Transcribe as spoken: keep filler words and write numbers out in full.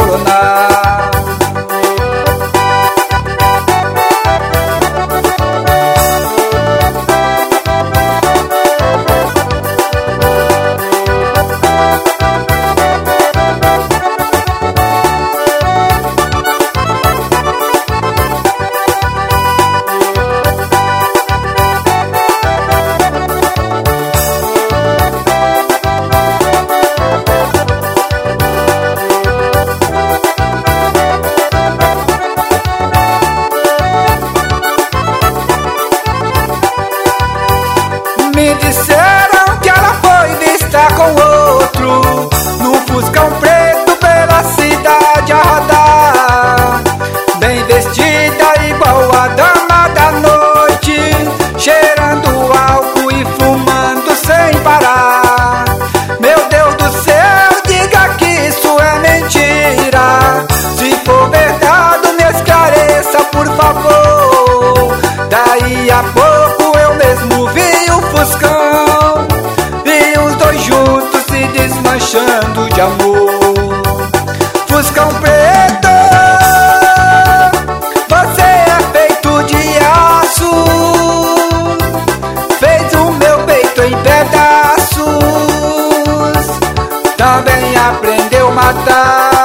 desmoronar. Me disseram que ela foi vista com outro num fuscão preto pela cidade a rodar, bem vestida igual a dama da noite, cheirando álcool e fumando sem parar. Meu Deus do céu, diga que isso é mentira. Se for verdade, me esclareça, por favor. Daí a pouco eu mesmo vi Fuscão e os dois juntos se desmanchando de amor. Fuscão preto, você é feito de aço, fez o meu peito em pedaços, também aprendeu a matar.